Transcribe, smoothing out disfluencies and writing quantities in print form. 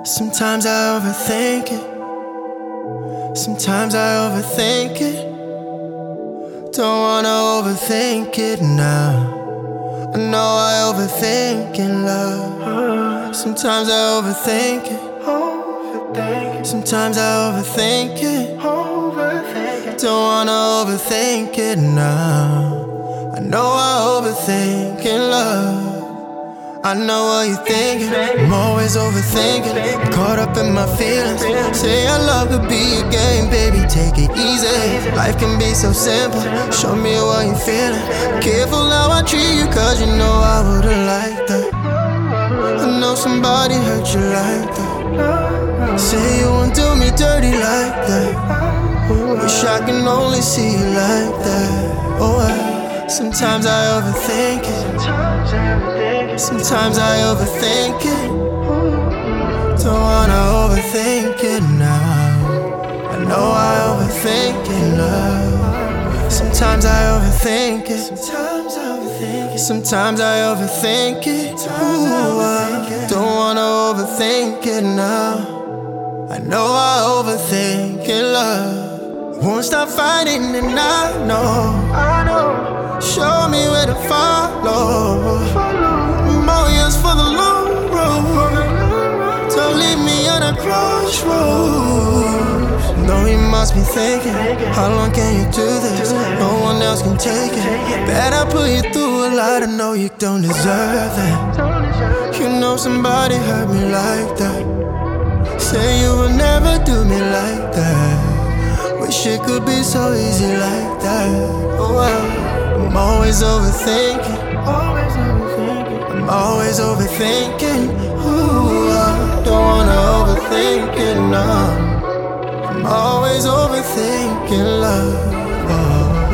Sometimes I overthink it. Sometimes I overthink it. Don't wanna overthink it now. I know I overthink in love. Sometimes I overthink it. Sometimes I overthink it. Don't wanna overthink it now. I know I overthink in love. I know what you're thinking. I'm always overthinking, caught up in my feelings. Say our love could be a game, baby, take it easy. Life can be so simple, show me what you're feeling. Careful how I treat you, cause you know I wouldn't like that. I know somebody hurt you like that. Say you won't do me dirty like that. Wish I can only see you like that. Oh, sometimes I overthink it. Sometimes I overthink it. Don't wanna overthink it now. I know I overthink it, love. Sometimes I overthink it. Sometimes I overthink it. Ooh, I don't wanna overthink it now. I know I overthink it, love. Won't stop fighting and I know. Show me where to follow. I'm all yours for the long road. Don't leave me on a crossroads. No, you must be thinking, how long can you do this? No one else can take it. Bet I put you through a lot, I know you don't deserve that. You know somebody hurt me like that. Say you will never do me like that. Wish it could be so easy like that. Oh well, I'm always overthinking. I'm always overthinking. Ooh, I don't wanna overthink it now. I'm always overthinking love. Oh.